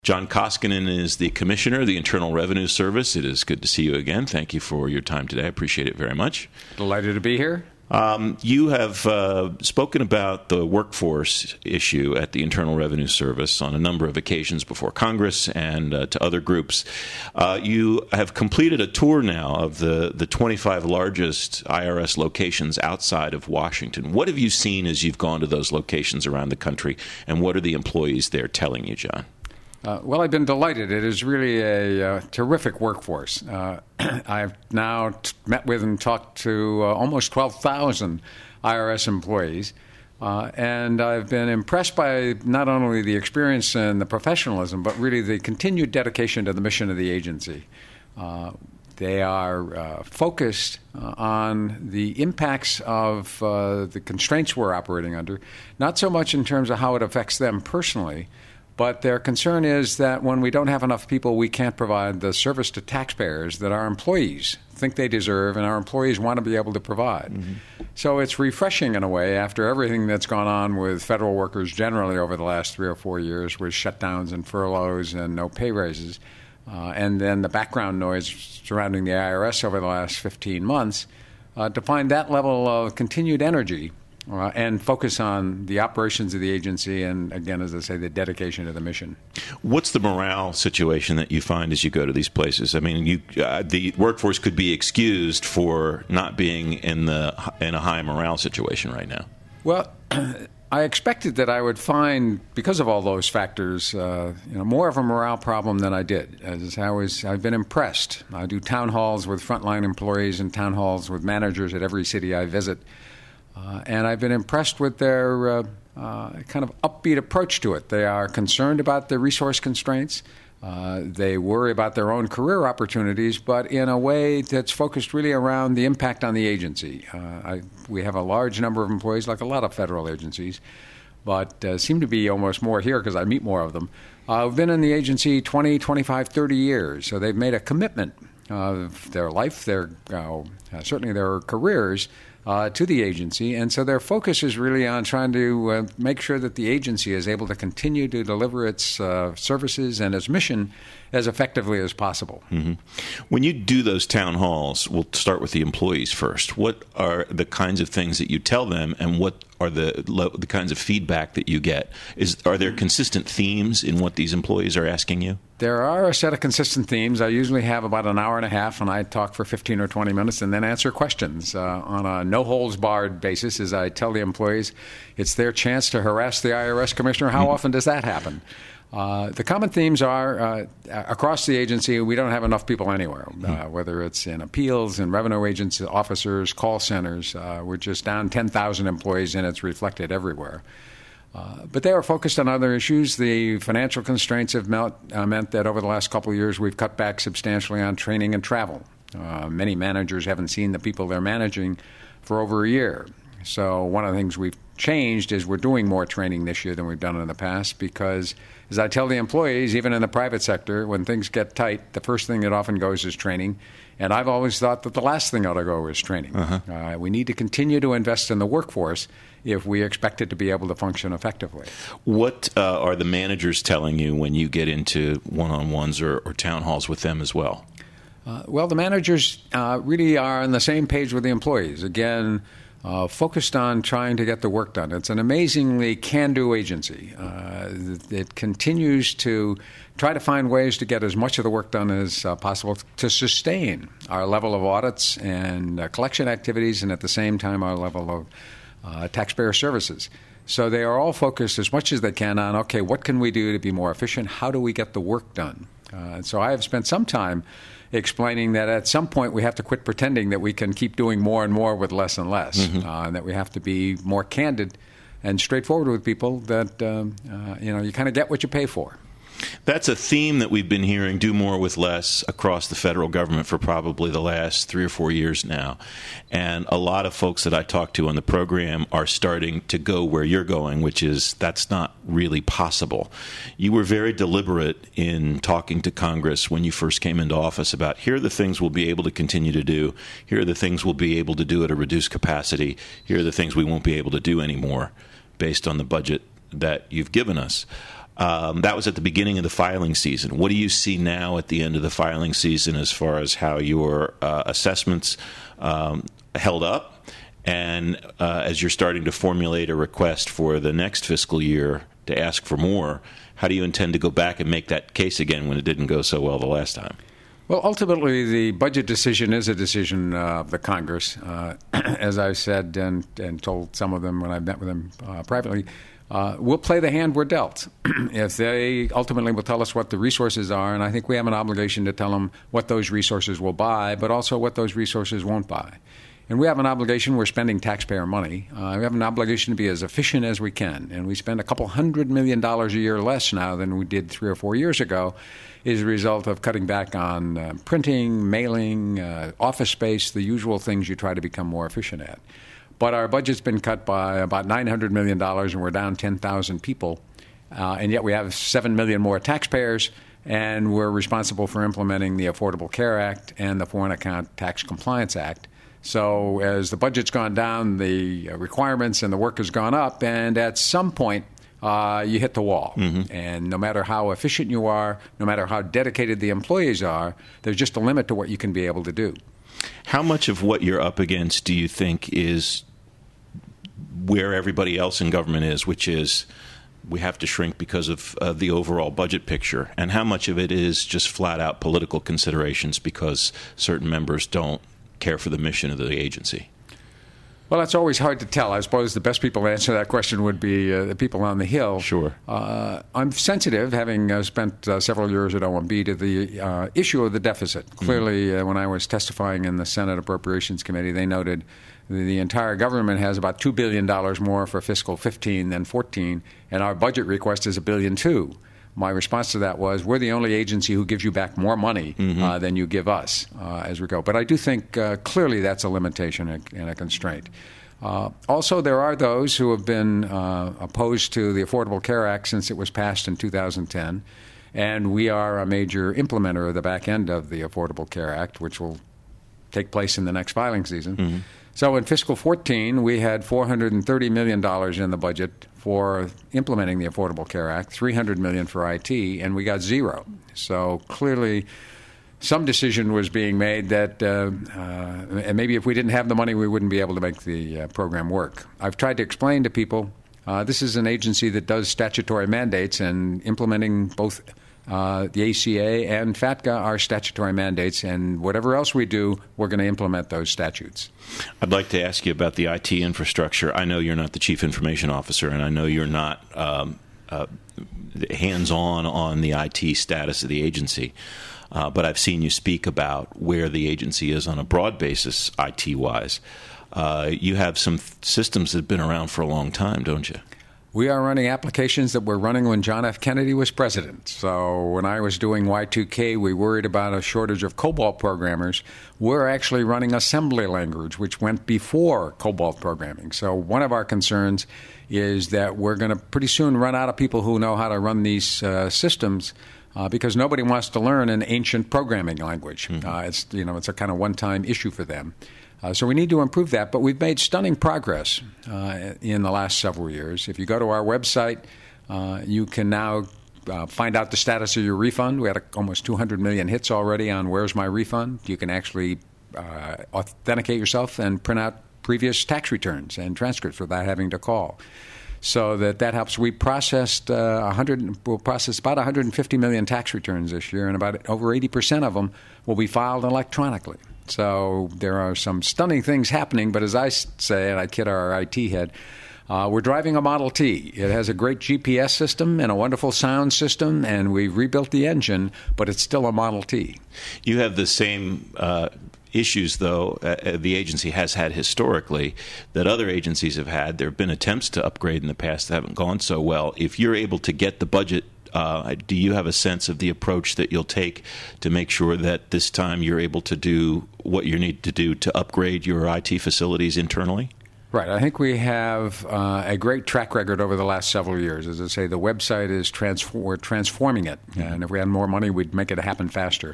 John Koskinen is the Commissioner of the Internal Revenue Service. It is good to see you again. Thank you for your time today. I appreciate it very much. Delighted to be here. You have spoken about the workforce issue at the Internal Revenue Service on a number of occasions before Congress and to other groups. You have completed a tour now of the 25 largest IRS locations outside of Washington. What have you seen as you've gone to those locations around the country, and what are the employees there telling you, John? Well, I've been delighted. It is really a terrific workforce. I've now met with and talked to almost 12,000 IRS employees, and I've been impressed by not only the experience and the professionalism, but really the continued dedication to the mission of the agency. They are focused on the impacts of the constraints we're operating under, not so much in terms of how it affects them personally, but their concern is that when we don't have enough people, we can't provide the service to taxpayers that our employees think they deserve and our employees want to be able to provide. Mm-hmm. So it's refreshing in a way after everything that's gone on with federal workers generally over the last 3 or 4 years with shutdowns and furloughs and no pay raises, and then the background noise surrounding the IRS over the last 15 months, to find that level of continued energy and focus on the operations of the agency and, again, as I say, the dedication to the mission. What's the morale situation that you find as you go to these places? I mean, the workforce could be excused for not being in a high morale situation right now. Well, I expected that I would find, because of all those factors, more of a morale problem than I did. I've been impressed. I do town halls with frontline employees and town halls with managers at every city I visit. And I've been impressed with their kind of upbeat approach to it. They are concerned about the resource constraints. They worry about their own career opportunities, but in a way that's focused really around the impact on the agency. We have a large number of employees, like a lot of federal agencies, but seem to be almost more here because I meet more of them. I've been in the agency 20, 25, 30 years, so they've made a commitment of their life, certainly their careers, to the agency, and so their focus is really on trying to make sure that the agency is able to continue to deliver its services and its mission as effectively as possible. Mm-hmm. When you do those town halls, we'll start with the employees first. What are the kinds of things that you tell them, and what are the kinds of feedback that you get? Are there consistent themes in what these employees are asking you? There are a set of consistent themes. I usually have about an hour and a half, and I talk for 15 or 20 minutes and then answer questions on a no-holds-barred basis. As I tell the employees, it's their chance to harass the IRS commissioner. How often does that happen? The common themes are, across the agency, we don't have enough people anywhere, whether it's in appeals and revenue agents, officers, call centers. We're just down 10,000 employees, and it's reflected everywhere. But they are focused on other issues. The financial constraints have meant that over the last couple of years, we've cut back substantially on training and travel. Many managers haven't seen the people they're managing for over a year. So one of the things we've changed is we're doing more training this year than we've done in the past because, as I tell the employees, even in the private sector, when things get tight, the first thing that often goes is training. And I've always thought that the last thing ought to go is training. Uh-huh. We need to continue to invest in the workforce if we expect it to be able to function effectively. What are the managers telling you when you get into one-on-ones or town halls with them as well? Well, the managers really are on the same page with the employees. Again, focused on trying to get the work done. It's an amazingly can-do agency. It continues to try to find ways to get as much of the work done as possible to sustain our level of audits and collection activities, and at the same time our level of taxpayer services. So they are all focused as much as they can on, okay, what can we do to be more efficient? How do we get the work done? So I have spent some time explaining that at some point we have to quit pretending that we can keep doing more and more with less and less, and that we have to be more candid and straightforward with people that, you kind of get what you pay for. That's a theme that we've been hearing, do more with less, across the federal government for probably the last 3 or 4 years now. And a lot of folks that I talk to on the program are starting to go where you're going, which is that's not really possible. You were very deliberate in talking to Congress when you first came into office about here are the things we'll be able to continue to do, here are the things we'll be able to do at a reduced capacity, here are the things we won't be able to do anymore based on the budget that you've given us. That was at the beginning of the filing season. What do you see now at the end of the filing season as far as how your assessments held up? And as you're starting to formulate a request for the next fiscal year to ask for more, how do you intend to go back and make that case again when it didn't go so well the last time? Well, ultimately, the budget decision is a decision of the Congress. As I've said and told some of them when I met with them privately, we'll play the hand we're dealt. If they ultimately will tell us what the resources are, and I think we have an obligation to tell them what those resources will buy, but also what those resources won't buy. And we have an obligation. We're spending taxpayer money. We have an obligation to be as efficient as we can. And we spend $200 million a year less now than we did 3 or 4 years ago as a result of cutting back on printing, mailing, office space, the usual things you try to become more efficient at. But our budget's been cut by about $900 million, and we're down 10,000 people. And yet we have 7 million more taxpayers, and we're responsible for implementing the Affordable Care Act and the Foreign Account Tax Compliance Act. So as the budget's gone down, the requirements and the work has gone up, and at some point you hit the wall. Mm-hmm. And no matter how efficient you are, no matter how dedicated the employees are, there's just a limit to what you can be able to do. How much of what you're up against do you think is where everybody else in government is, which is we have to shrink because of the overall budget picture? And how much of it is just flat-out political considerations because certain members don't care for the mission of the agency? Well, that's always hard to tell. I suppose the best people to answer that question would be the people on the Hill. Sure. I'm sensitive, having spent several years at OMB, to the issue of the deficit. Clearly, when I was testifying in the Senate Appropriations Committee, they noted the entire government has about $2 billion more for fiscal 15 than 14, and our budget request is $1.2 billion. My response to that was, we're the only agency who gives you back more money than you give us as we go. But I do think clearly that's a limitation and a constraint. Also, there are those who have been opposed to the Affordable Care Act since it was passed in 2010, and we are a major implementer of the back end of the Affordable Care Act, which will take place in the next filing season. Mm-hmm. So in fiscal 14, we had $430 million in the budget for implementing the Affordable Care Act, $300 million for IT, and we got zero. So clearly some decision was being made that and maybe if we didn't have the money, we wouldn't be able to make the program work. I've tried to explain to people this is an agency that does statutory mandates, and implementing both the ACA and FATCA are statutory mandates, and whatever else we do, we're going to implement those statutes. I'd like to ask you about the IT infrastructure. I know you're not the Chief Information Officer, and I know you're not hands-on on the IT status of the agency, but I've seen you speak about where the agency is on a broad basis, IT-wise. You have some systems that have been around for a long time, don't you? We are running applications that were running when John F. Kennedy was president. So when I was doing Y2K, we worried about a shortage of COBOL programmers. We're actually running assembly language, which went before COBOL programming. So one of our concerns is that we're going to pretty soon run out of people who know how to run these systems because nobody wants to learn an ancient programming language. Mm-hmm. It's a kind of one-time issue for them. So we need to improve that, but we've made stunning progress in the last several years. If you go to our website, you can now find out the status of your refund. We had almost 200 million hits already on Where's My Refund. You can actually authenticate yourself and print out previous tax returns and transcripts without having to call. So that helps. We processed we'll process about 150 million tax returns this year, and about over 80% of them will be filed electronically. So there are some stunning things happening, but as I say, and I kid our IT head, we're driving a Model T. It has a great GPS system and a wonderful sound system, and we've rebuilt the engine, but it's still a Model T. You have the same issues, though, the agency has had historically that other agencies have had. There have been attempts to upgrade in the past that haven't gone so well. If you're able to get the budget, do you have a sense of the approach that you'll take to make sure that this time you're able to do what you need to do to upgrade your IT facilities internally? Right. I think we have a great track record over the last several years. As I say, the website is we're transforming it, and if we had more money, we'd make it happen faster.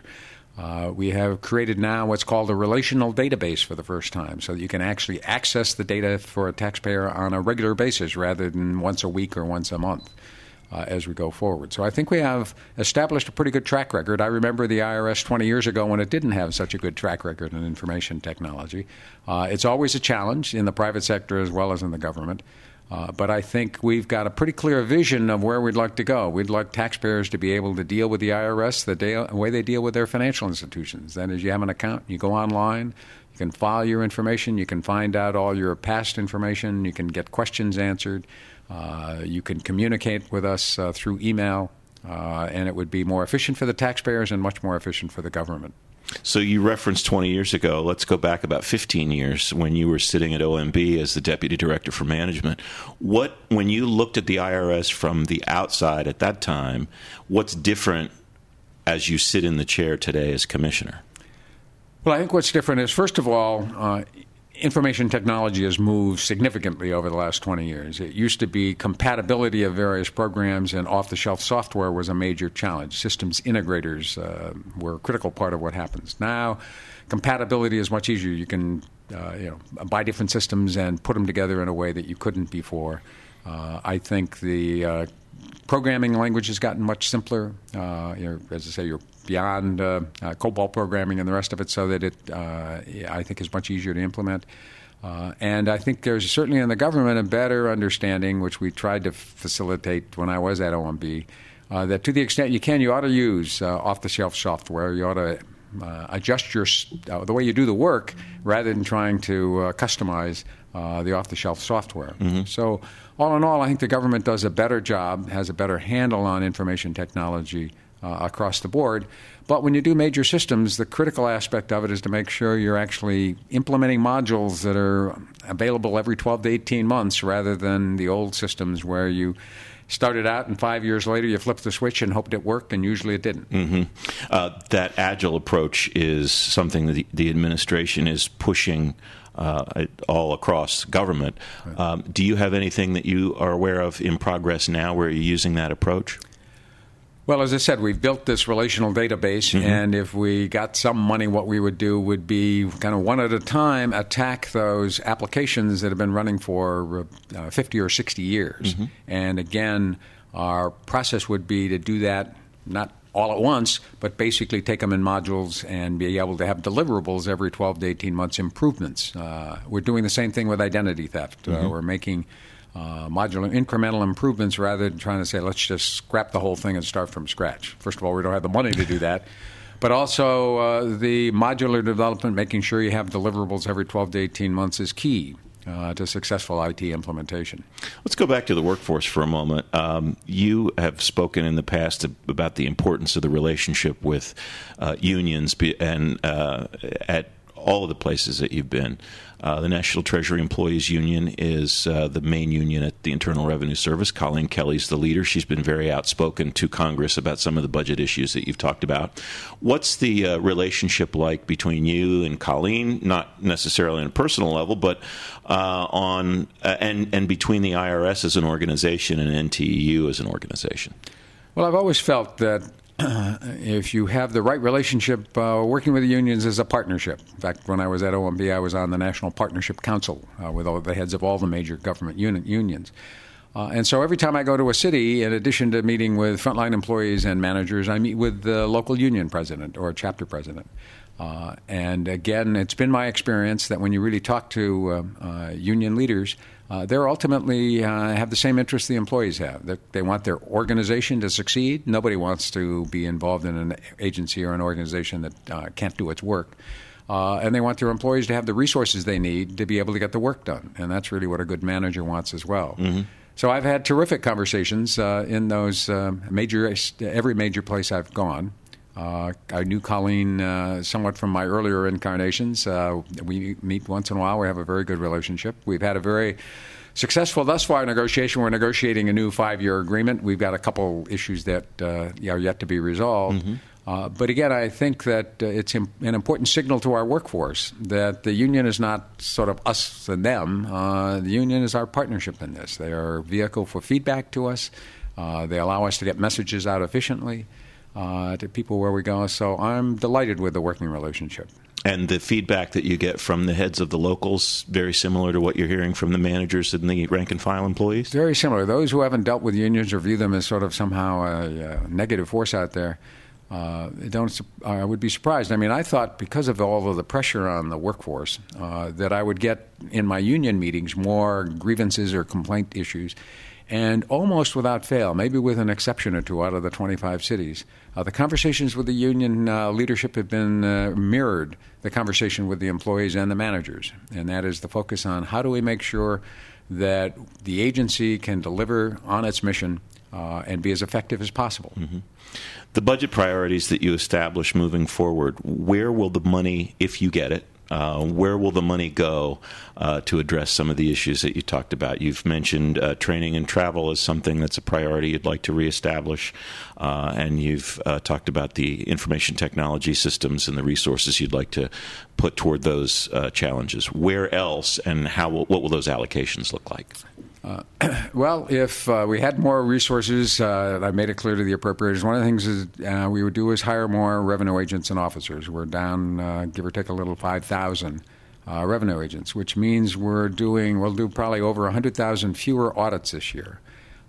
We have created now what's called a relational database for the first time, so that you can actually access the data for a taxpayer on a regular basis rather than once a week or once a month. as we go forward. So I think we have established a pretty good track record. I remember the IRS 20 years ago when it didn't have such a good track record in information technology. It's always a challenge in the private sector as well as in the government. But I think we've got a pretty clear vision of where we'd like to go. We'd like taxpayers to be able to deal with the IRS the way they deal with their financial institutions. That is, you have an account, you go online, you can file your information, you can find out all your past information, you can get questions answered. You can communicate with us through email, and it would be more efficient for the taxpayers and much more efficient for the government. So you referenced 20 years ago. Let's go back about 15 years when you were sitting at OMB as the Deputy Director for Management. When you looked at the IRS from the outside at that time, what's different as you sit in the chair today as Commissioner? Well, I think what's different is, first of all, information technology has moved significantly over the last 20 years. It used to be compatibility of various programs, and off-the-shelf software was a major challenge. Systems integrators were a critical part of what happens. Now, compatibility is much easier. You can buy different systems and put them together in a way that you couldn't before. I think the programming language has gotten much simpler. As I say, you're beyond COBOL programming and the rest of it, so that it, I think, is much easier to implement. And I think there's certainly in the government a better understanding, which we tried to facilitate when I was at OMB, that to the extent you can, you ought to use off-the-shelf software. You ought to adjust the way you do the work rather than trying to customize the off-the-shelf software. Mm-hmm. So all in all, I think the government does a better job, has a better handle on information technology across the board. But when you do major systems, the critical aspect of it is to make sure you're actually implementing modules that are available every 12 to 18 months rather than the old systems where you started out and 5 years later you flipped the switch and hoped it worked, and usually it didn't. Mm-hmm. That agile approach is something that the administration is pushing all across government. Do you have anything that you are aware of in progress now where you're using that approach? Well, as I said, we've built this relational database, mm-hmm. and if we got some money, what we would do would be kind of one at a time attack those applications that have been running for 50 or 60 years. Mm-hmm. And again, our process would be to do that not all at once, but basically take them in modules and be able to have deliverables every 12 to 18 months improvements. We're doing the same thing with identity theft. Mm-hmm. We're making modular incremental improvements rather than trying to say, let's just scrap the whole thing and start from scratch. First of all, we don't have the money to do that. But also the modular development, making sure you have deliverables every 12 to 18 months is key to successful IT implementation. Let's go back to the workforce for a moment. You have spoken in the past about the importance of the relationship with unions and at all of the places that you've been. The National Treasury Employees Union is the main union at the Internal Revenue Service. Colleen Kelly's the leader. She's been very outspoken to Congress about some of the budget issues that you've talked about. What's the relationship like between you and Colleen, not necessarily on a personal level, but and between the IRS as an organization and NTEU as an organization? Well, I've always felt that if you have the right relationship, working with the unions is a partnership. In fact, when I was at OMB, I was on the National Partnership Council with all the heads of all the major government unions. And so every time I go to a city, in addition to meeting with frontline employees and managers, I meet with the local union president or chapter president. And again, it's been my experience that when you really talk to union leaders, they're ultimately have the same interests the employees have. They want their organization to succeed. Nobody wants to be involved in an agency or an organization that can't do its work. And they want their employees to have the resources they need to be able to get the work done. And that's really what a good manager wants as well. Mm-hmm. So I've had terrific conversations in those every major place I've gone. I knew Colleen somewhat from my earlier incarnations. We meet once in a while. We have a very good relationship. We've had a very successful thus far negotiation. We're negotiating a new 5-year agreement. We've got a couple issues that are yet to be resolved. Mm-hmm. But again, I think that it's an important signal to our workforce that the union is not sort of us and them. The union is our partnership in this. They are a vehicle for feedback to us. They allow us to get messages out efficiently to people where we go. So I'm delighted with the working relationship. And the feedback that you get from the heads of the locals, very similar to what you're hearing from the managers and the rank-and-file employees? Very similar. Those who haven't dealt with unions or view them as sort of somehow a negative force out there, I would be surprised. I mean, I thought because of all of the pressure on the workforce that I would get in my union meetings more grievances or complaint issues. And almost without fail, maybe with an exception or two out of the 25 cities, the conversations with the union leadership have been mirrored the conversation with the employees and the managers. And that is the focus on how do we make sure that the agency can deliver on its mission and be as effective as possible. Mm-hmm. The budget priorities that you establish moving forward, where will the money, if you get it, where will the money go to address some of the issues that you talked about? You've mentioned training and travel as something that's a priority you'd like to reestablish, and you've talked about the information technology systems and the resources you'd like to put toward those challenges. Where else, and what will those allocations look like? Well, if we had more resources, I made it clear to the appropriators, one of the things is we would do is hire more revenue agents and officers. We're down, give or take a little, 5,000 revenue agents, which means we'll do probably over 100,000 fewer audits this year.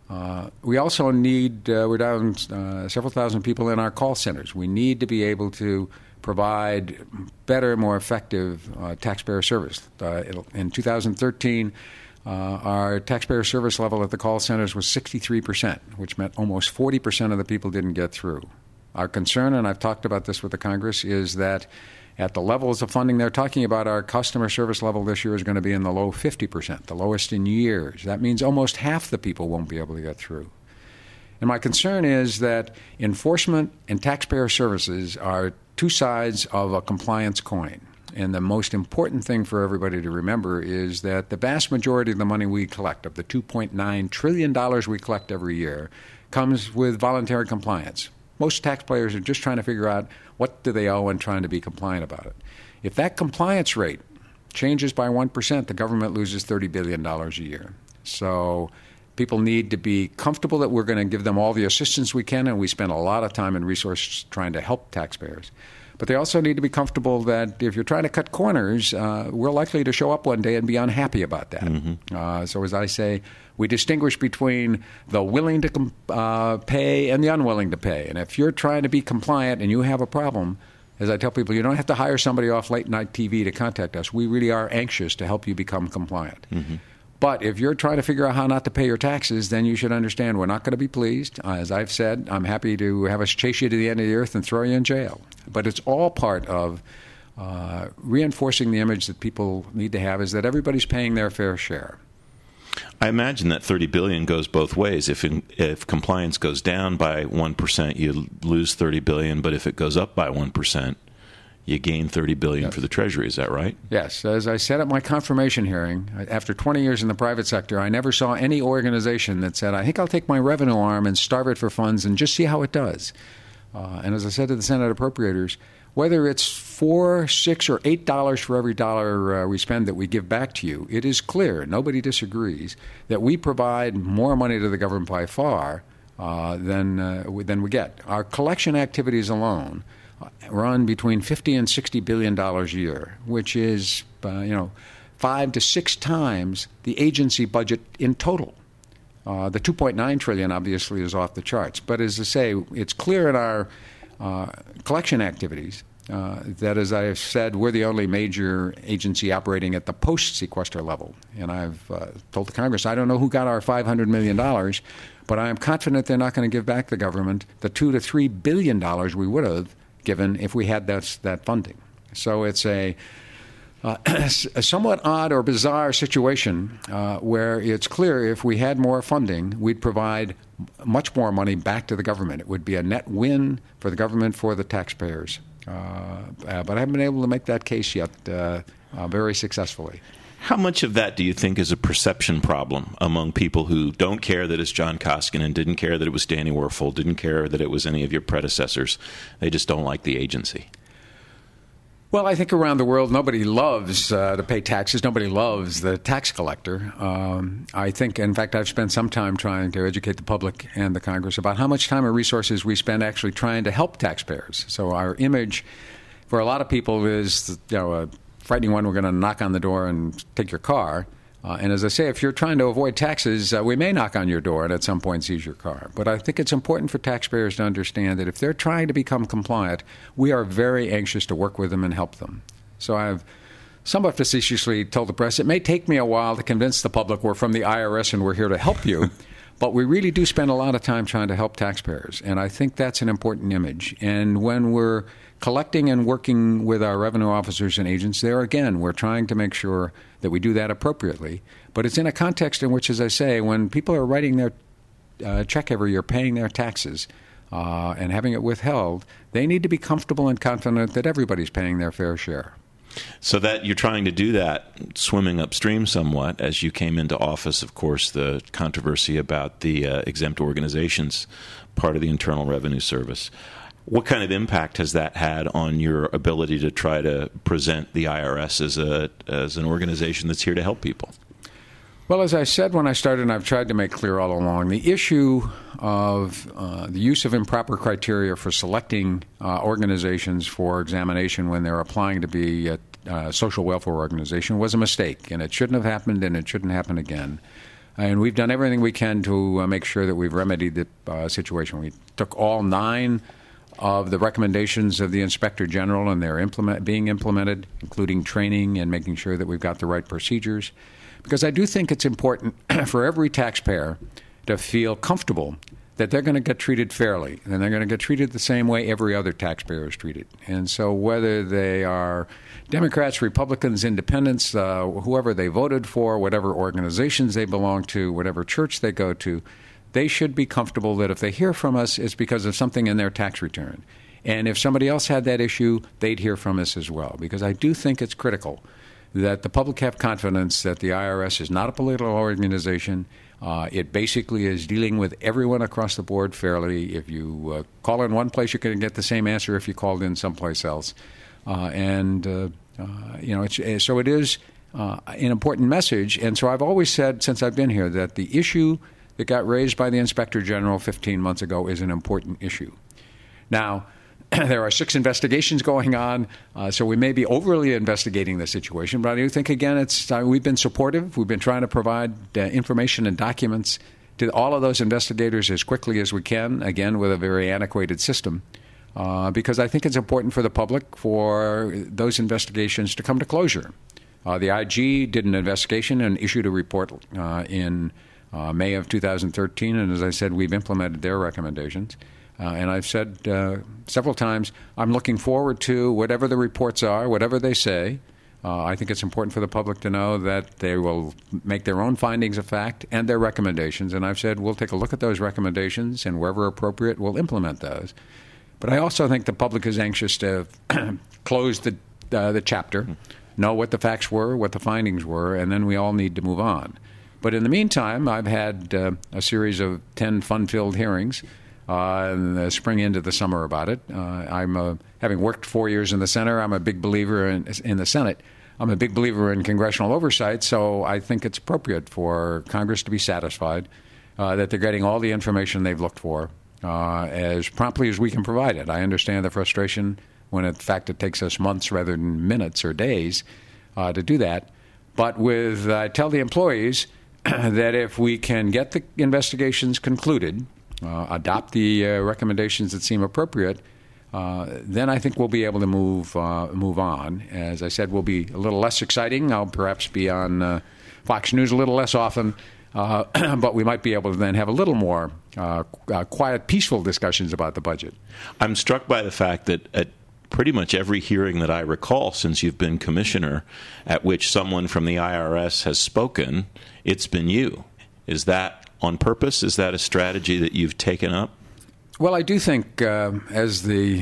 We also need, we're down several thousand people in our call centers. We need to be able to provide better, more effective taxpayer service. In 2013, our taxpayer service level at the call centers was 63%, which meant almost 40% of the people didn't get through. Our concern, and I've talked about this with the Congress, is that at the levels of funding they're talking about, our customer service level this year is going to be in the low 50%, the lowest in years. That means almost half the people won't be able to get through. And my concern is that enforcement and taxpayer services are two sides of a compliance coin. And the most important thing for everybody to remember is that the vast majority of the money we collect, of the $2.9 trillion we collect every year, comes with voluntary compliance. Most taxpayers are just trying to figure out what do they owe and trying to be compliant about it. If that compliance rate changes by 1%, the government loses $30 billion a year. So people need to be comfortable that we're going to give them all the assistance we can, and we spend a lot of time and resources trying to help taxpayers. But they also need to be comfortable that if you're trying to cut corners, we're likely to show up one day and be unhappy about that. Mm-hmm. So as I say, we distinguish between the willing to pay and the unwilling to pay. And if you're trying to be compliant and you have a problem, as I tell people, you don't have to hire somebody off late-night TV to contact us. We really are anxious to help you become compliant. Mm-hmm. But if you're trying to figure out how not to pay your taxes, then you should understand we're not going to be pleased. As I've said, I'm happy to have us chase you to the end of the earth and throw you in jail. But it's all part of reinforcing the image that people need to have is that everybody's paying their fair share. I imagine that $30 billion goes both ways. If compliance goes down by 1%, you lose $30 billion, but if it goes up by 1%, you gain $30 billion yes. for the Treasury. Is that right? Yes. As I said at my confirmation hearing, after 20 years in the private sector, I never saw any organization that said, I think I'll take my revenue arm and starve it for funds and just see how it does. And as I said to the Senate appropriators, whether it's $4, $6, or $8 for every dollar we spend that we give back to you, it is clear, nobody disagrees, that we provide more money to the government by far than we get. Our collection activities alone run between $50 and $60 billion a year, which is 5 to 6 times the agency budget in total. The $2.9 trillion obviously is off the charts, but as I say, it's clear in our collection activities that, as I have said, we're the only major agency operating at the post-sequester level. And I've told the Congress, I don't know who got our $500 million, but I am confident they're not going to give back the government the $2 to $3 billion we would have given if we had that funding. So it's a somewhat odd or bizarre situation where it's clear if we had more funding, we'd provide much more money back to the government. It would be a net win for the government, for the taxpayers. But I haven't been able to make that case yet very successfully. How much of that do you think is a perception problem among people who don't care that it's John Koskinen, didn't care that it was Danny Werfel, didn't care that it was any of your predecessors? They just don't like the agency. Well, I think around the world, nobody loves to pay taxes. Nobody loves the tax collector. I think, in fact, I've spent some time trying to educate the public and the Congress about how much time and resources we spend actually trying to help taxpayers. So our image for a lot of people is a frightening one. We're going to knock on the door and take your car. And as I say, if you're trying to avoid taxes, we may knock on your door and at some point seize your car. But I think it's important for taxpayers to understand that if they're trying to become compliant, we are very anxious to work with them and help them. So I've somewhat facetiously told the press, it may take me a while to convince the public we're from the IRS and we're here to help you, but we really do spend a lot of time trying to help taxpayers. And I think that's an important image. And when we're collecting and working with our revenue officers and agents, there again, we're trying to make sure that we do that appropriately. But it's in a context in which, as I say, when people are writing their check every year, paying their taxes, and having it withheld, they need to be comfortable and confident that everybody's paying their fair share. So that you're trying to do that, swimming upstream somewhat, as you came into office, of course, the controversy about the exempt organizations, part of the Internal Revenue Service. What kind of impact has that had on your ability to try to present the IRS as an organization that's here to help people? Well, as I said when I started, and I've tried to make clear all along, the issue of the use of improper criteria for selecting organizations for examination when they're applying to be a social welfare organization was a mistake, and it shouldn't have happened, and it shouldn't happen again. And we've done everything we can to make sure that we've remedied the situation. We took all 9 of the recommendations of the Inspector General, and they're being implemented, including training and making sure that we've got the right procedures. Because I do think it's important for every taxpayer to feel comfortable that they're going to get treated fairly, and they're going to get treated the same way every other taxpayer is treated. And so whether they are Democrats, Republicans, Independents, whoever they voted for, whatever organizations they belong to, whatever church they go to, they should be comfortable that if they hear from us, it's because of something in their tax return. And if somebody else had that issue, they'd hear from us as well. Because I do think it's critical that the public have confidence that the IRS is not a political organization. It basically is dealing with everyone across the board fairly. If you call in one place, you're going to get the same answer if you called in someplace else. So it is an important message. And so I've always said since I've been here that the issue that got raised by the Inspector General 15 months ago is an important issue. Now, there are 6 investigations going on, so we may be overly investigating the situation. But I do think, again, we've been supportive. We've been trying to provide information and documents to all of those investigators as quickly as we can, again, with a very antiquated system, because I think it's important for the public for those investigations to come to closure. The IG did an investigation and issued a report in May of 2013, and as I said, we've implemented their recommendations. And I've said several times, I'm looking forward to whatever the reports are, whatever they say. I think it's important for the public to know that they will make their own findings of fact and their recommendations. And I've said we'll take a look at those recommendations, and wherever appropriate, we'll implement those. But I also think the public is anxious to close the chapter, know what the facts were, what the findings were, and then we all need to move on. But in the meantime, I've had a series of 10 fun-filled hearings in the spring into the summer about it. I'm having worked 4 years in the Senate, I'm a big believer in the Senate. I'm a big believer in congressional oversight, so I think it's appropriate for Congress to be satisfied that they're getting all the information they've looked for as promptly as we can provide it. I understand the frustration when, in fact, it takes us months rather than minutes or days to do that. But I tell the employees that if we can get the investigations concluded, adopt the recommendations that seem appropriate, then I think we'll be able to move on. As I said, we'll be a little less exciting. I'll perhaps be on Fox News a little less often, but we might be able to then have a little more quiet, peaceful discussions about the budget. I'm struck by the fact that at pretty much every hearing that I recall since you've been commissioner at which someone from the IRS has spoken, it's been you. Is that on purpose? Is that a strategy that you've taken up? Well, I do think as the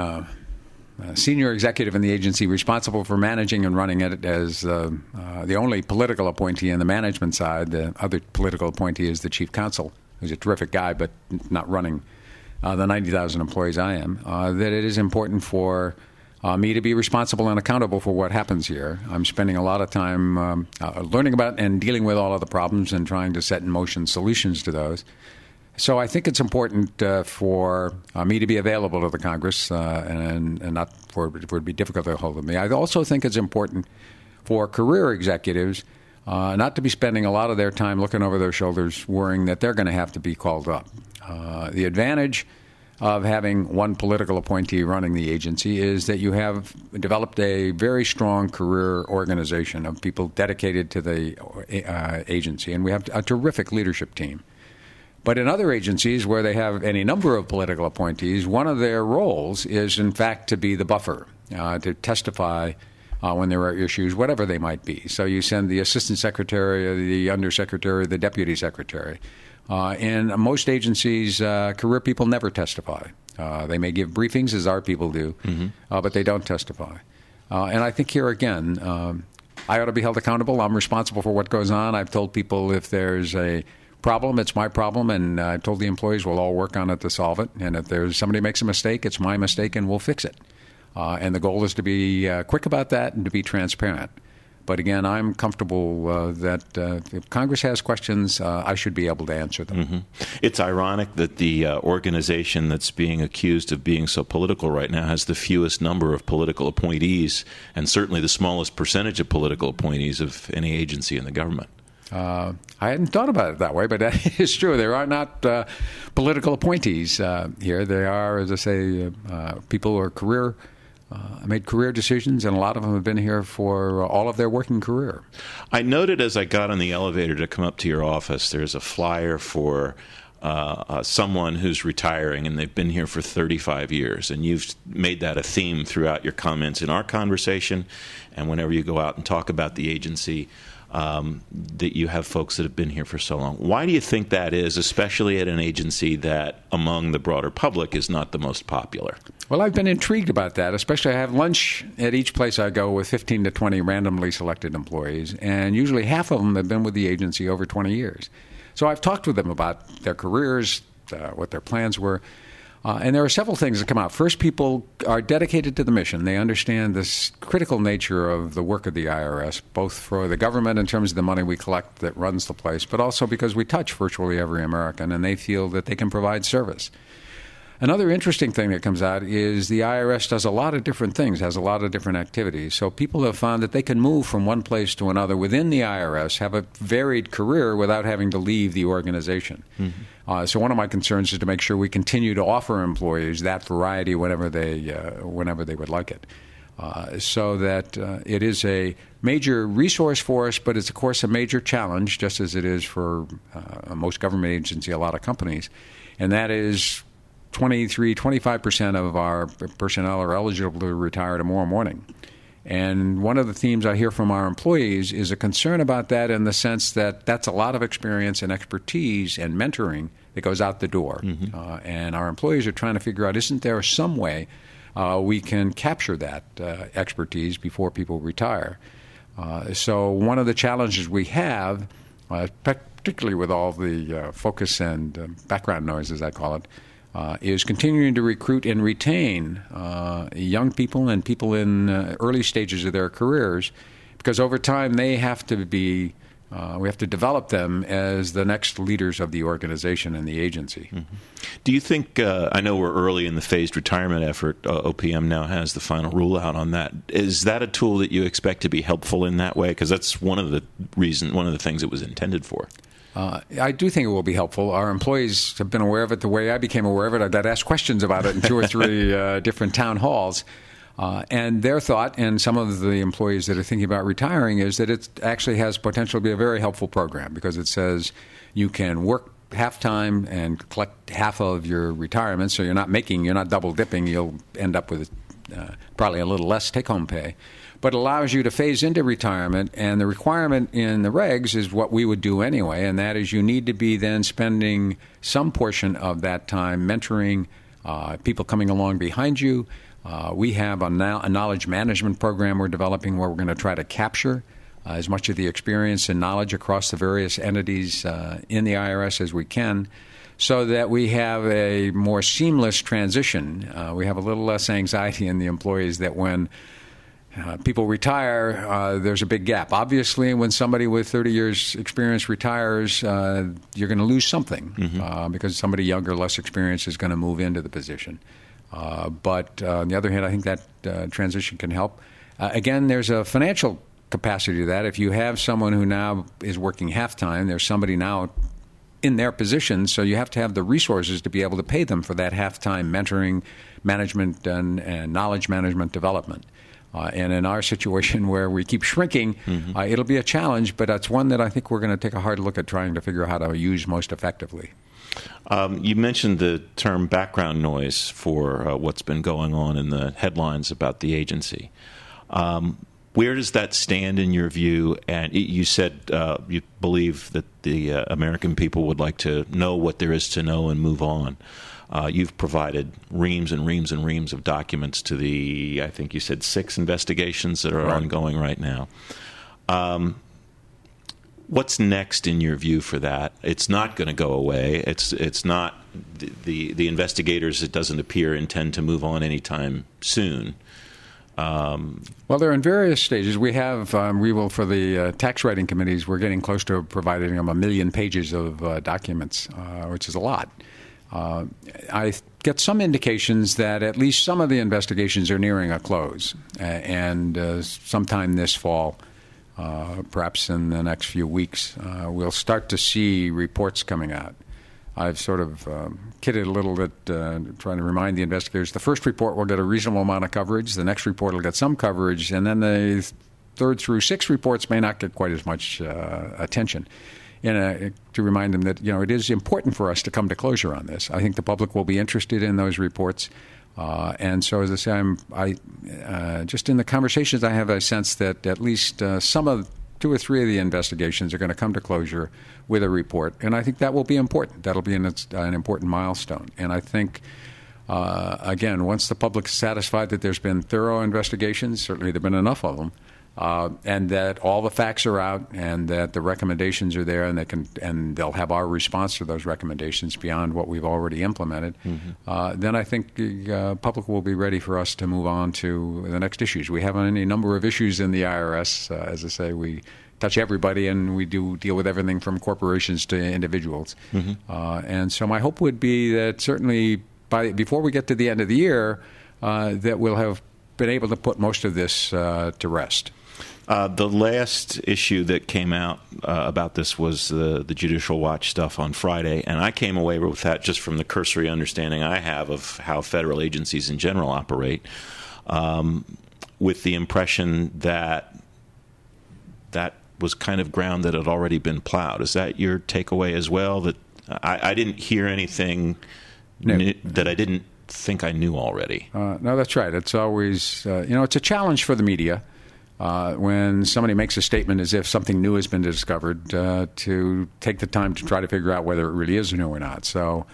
senior executive in the agency responsible for managing and running it as the only political appointee in the management side, the other political appointee is the chief counsel, who's a terrific guy, but not running the 90,000 employees I am, that it is important for me to be responsible and accountable for what happens here. I'm spending a lot of time learning about and dealing with all of the problems and trying to set in motion solutions to those. So I think it's important for me to be available to the Congress and not for it would be difficult to hold of me. I also think it's important for career executives not to be spending a lot of their time looking over their shoulders worrying that they're going to have to be called up. The advantage of having one political appointee running the agency is that you have developed a very strong career organization of people dedicated to the agency, and we have a terrific leadership team. But in other agencies where they have any number of political appointees, one of their roles is, in fact, to be the buffer, to testify when there are issues, whatever they might be. So you send the assistant secretary, or the undersecretary, the deputy secretary. In most agencies, career people never testify. They may give briefings, as our people do, but they don't testify. And I think here again, I ought to be held accountable. I'm responsible for what goes on. I've told people if there's a problem, it's my problem, and I've told the employees we'll all work on it to solve it. And if there's somebody makes a mistake, it's my mistake, and we'll fix it. And the goal is to be quick about that and to be transparent. But again, I'm comfortable that if Congress has questions, I should be able to answer them. It's ironic that the organization that's being accused of being so political right now has the fewest number of political appointees and certainly the smallest percentage of political appointees of any agency in the government. I hadn't thought about it that way, but that is true. There are not political appointees here. They are, as I say, people who are made career decisions, and a lot of them have been here for all of their working career. I noted as I got on the elevator to come up to your office, there's a flyer for someone who's retiring, and they've been here for 35 years. And you've made that a theme throughout your comments in our conversation, and whenever you go out and talk about the agency, that you have folks that have been here for so long. Why do you think that is, especially at an agency that among the broader public is not the most popular? Well, I've been intrigued about that, especially I have lunch at each place I go with 15 to 20 randomly selected employees, and usually half of them have been with the agency over 20 years. So I've talked with them about their careers, what their plans were. And there are several things that come out. First, people are dedicated to the mission. They understand this critical nature of the work of the IRS, both for the government in terms of the money we collect that runs the place, but also because we touch virtually every American, and they feel that they can provide service. Another interesting thing that comes out is the IRS does a lot of different things, has a lot of different activities. So people have found that they can move from one place to another within the IRS, have a varied career without having to leave the organization. So one of my concerns is to make sure we continue to offer employees that variety whenever they would like it. So that it is a major resource for us, but it's, of course, a major challenge, just as it is for most government agencies, a lot of companies. And that is 25% of our personnel are eligible to retire tomorrow morning. And one of the themes I hear from our employees is a concern about that in the sense that that's a lot of experience and expertise and mentoring that goes out the door. And our employees are trying to figure out, isn't there some way we can capture that expertise before people retire? So one of the challenges we have, particularly with all the focus and background noise, as I call it, is continuing to recruit and retain young people and people in early stages of their careers, because over time they have to be, we have to develop them as the next leaders of the organization and the agency. Do you think, I know we're early in the phased retirement effort, OPM now has the final rule out on that. Is that a tool that you expect to be helpful in that way? Because that's one of the things it was intended for. I do think it will be helpful. Our employees have been aware of it the way I became aware of it. I got asked questions about it in 2 or 3 different town halls. And their thought, and some of the employees that are thinking about retiring, is that it actually has potential to be a very helpful program, because it says you can work half-time and collect half of your retirement, so you're not double-dipping. You'll end up with probably a little less take-home pay. But allows you to phase into retirement, and the requirement in the regs is what we would do anyway, and that is you need to be then spending some portion of that time mentoring people coming along behind you. We have a knowledge management program we're developing where we're going to try to capture as much of the experience and knowledge across the various entities in the IRS as we can, so that we have a more seamless transition. We have a little less anxiety in the employees that when people retire, there's a big gap. Obviously, when somebody with 30 years experience retires, you're going to lose something because somebody younger, less experienced is going to move into the position. But on the other hand, I think that transition can help. Again, there's a financial capacity to that. If you have someone who now is working half-time, there's somebody now in their position, so you have to have the resources to be able to pay them for that half-time mentoring, management, and knowledge management development. And in our situation where we keep shrinking, it'll be a challenge, but that's one that I think we're going to take a hard look at trying to figure out how to use most effectively. You mentioned the term background noise for what's been going on in the headlines about the agency. Where does that stand in your view? And you said you believe that the American people would like to know what there is to know and move on. You've provided reams and reams and reams of documents to I think you said 6 investigations that are ongoing right now. What's next in your view for that? It's not going to go away. It's not the investigators, it doesn't appear, intend to move on anytime soon. Well, they're in various stages. We have, we will, for the tax writing committees, we're getting close to providing them 1 million pages of documents, which is a lot. I get some indications that at least some of the investigations are nearing a close, and sometime this fall, perhaps in the next few weeks, we'll start to see reports coming out. I've sort of kidded a little bit, trying to remind the investigators, the first report will get a reasonable amount of coverage, the next report will get some coverage, and then the 3rd through 6th reports may not get quite as much attention. To remind them that, it is important for us to come to closure on this. I think the public will be interested in those reports. And so, as I say, just in the conversations I have, I sense that at least some of 2 or 3 of the investigations are going to come to closure with a report. And I think that will be important. That'll be an important milestone. And I think, again, once the public is satisfied that there's been thorough investigations, certainly there have been enough of them, and that all the facts are out, and that the recommendations are there, and they'll have our response to those recommendations beyond what we've already implemented. Then I think the public will be ready for us to move on to the next issues. We have any number of issues in the IRS. As I say, we touch everybody, and we do deal with everything from corporations to individuals. And so my hope would be that certainly before we get to the end of the year, that we'll have been able to put most of this to rest. The last issue that came out about this was the Judicial Watch stuff on Friday, and I came away with that just from the cursory understanding I have of how federal agencies in general operate, with the impression that that was kind of ground that had already been plowed. Is that your takeaway as well? That I didn't hear anything that I didn't think I knew already. No, that's right. It's always, it's a challenge for the media when somebody makes a statement as if something new has been discovered to take the time to try to figure out whether it really is new or not. So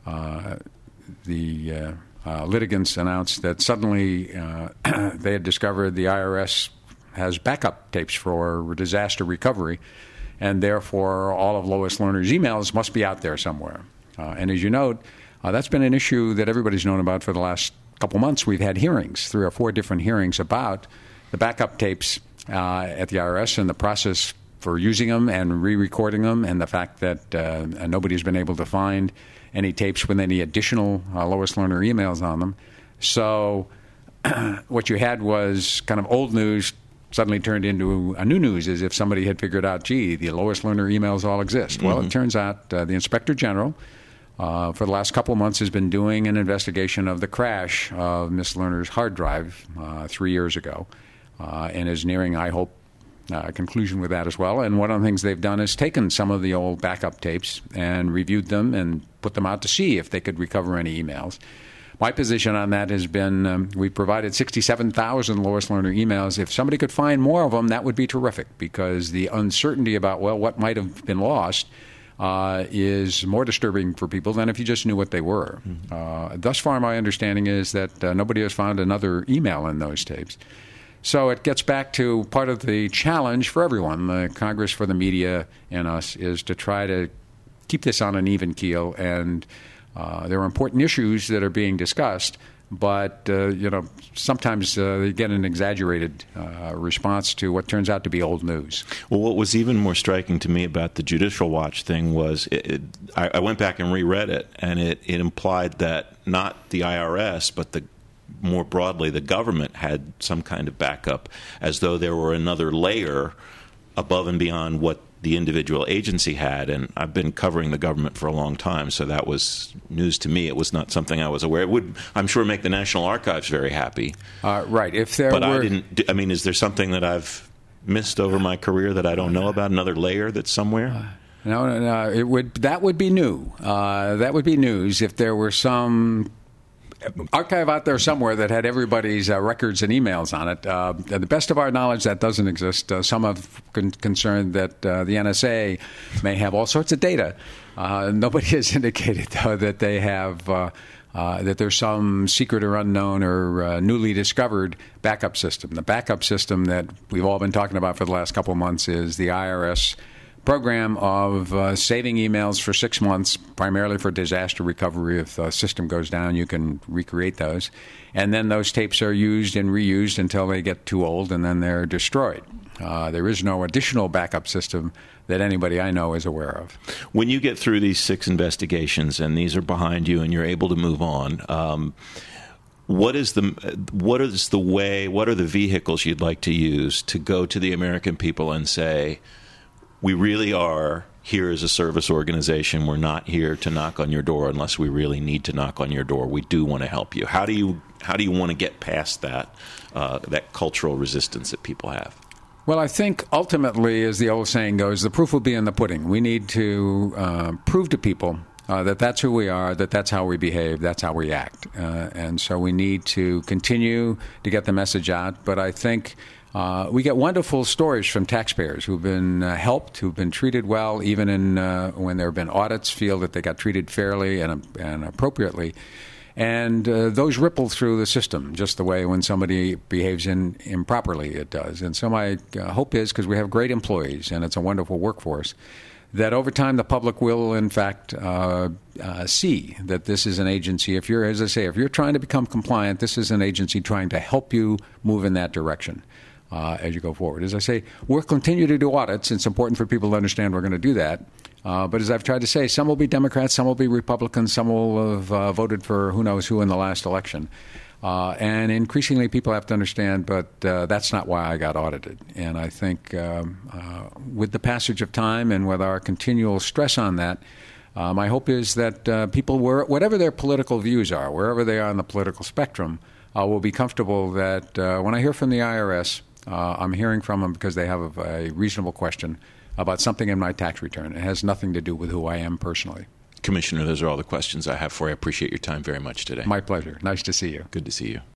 the litigants announced that suddenly they had discovered the IRS has backup tapes for disaster recovery, and therefore all of Lois Lerner's emails must be out there somewhere. And as you note, that's been an issue that everybody's known about for the last couple months. We've had hearings, 3 or 4 different hearings about the backup tapes at the IRS and the process for using them and re-recording them, and the fact that nobody's been able to find any tapes with any additional Lois Lerner emails on them. So what you had was kind of old news suddenly turned into a new news, as if somebody had figured out, gee, the Lois Lerner emails all exist. Well, it turns out the Inspector General for the last couple of months has been doing an investigation of the crash of Miss Lerner's hard drive 3 years ago, and is nearing, I hope, a conclusion with that as well. And one of the things they've done is taken some of the old backup tapes and reviewed them and put them out to see if they could recover any emails. My position on that has been we provided 67,000 Lois Lerner emails. If somebody could find more of them, that would be terrific, because the uncertainty about, what might have been lost is more disturbing for people than if you just knew what they were. Thus far, my understanding is that nobody has found another email in those tapes. So it gets back to part of the challenge for everyone, the Congress, for the media, and us, is to try to keep this on an even keel. And there are important issues that are being discussed, but sometimes you get an exaggerated response to what turns out to be old news. Well, what was even more striking to me about the Judicial Watch thing was I went back and reread it, and it implied that not the IRS, but more broadly the government had some kind of backup, as though there were another layer above and beyond what the individual agency had. And I've been covering the government for a long time, so that was news to me. It was not something I was aware. It would, I'm sure, make the National Archives very happy. Right. I mean, is there something that I've missed over my career that I don't know about? Another layer that's somewhere? No. That would be new. That would be news if there were some archive out there somewhere that had everybody's records and emails on it. To the best of our knowledge, that doesn't exist. Some have concerned that the NSA may have all sorts of data. Nobody has indicated, though, that they have that there's some secret or unknown or newly discovered backup system. The backup system that we've all been talking about for the last couple of months is the IRS program of saving emails for 6 months, primarily for disaster recovery. If the system goes down, you can recreate those. And then those tapes are used and reused until they get too old, and then they're destroyed. There is no additional backup system that anybody I know is aware of. When you get through these 6 investigations and these are behind you and you're able to move on, what are the vehicles you'd like to use to go to the American people and say, we really are here as a service organization. We're not here to knock on your door unless we really need to knock on your door. We do want to help you. How do you want to get past that cultural resistance that people have? Well, I think ultimately, as the old saying goes, the proof will be in the pudding. We need to prove to people that that's who we are, that that's how we behave, that's how we act. And so we need to continue to get the message out. But I think we get wonderful stories from taxpayers who've been helped, who've been treated well, even when there have been audits, feel that they got treated fairly and appropriately. And those ripple through the system, just the way when somebody behaves improperly, it does. And so my hope is, because we have great employees and it's a wonderful workforce, that over time the public will, in fact, see that this is an agency. If you're trying to become compliant, this is an agency trying to help you move in that direction. As you go forward. As I say, we'll continue to do audits. It's important for people to understand we're going to do that. But as I've tried to say, some will be Democrats, some will be Republicans, some will have voted for who knows who in the last election. And increasingly people have to understand, but that's not why I got audited. And I think with the passage of time and with our continual stress on that, my hope is that people, whatever their political views are, wherever they are on the political spectrum, will be comfortable that when I hear from the IRS, I'm hearing from them because they have a reasonable question about something in my tax return. It has nothing to do with who I am personally. Commissioner, those are all the questions I have for you. I appreciate your time very much today. My pleasure. Nice to see you. Good to see you.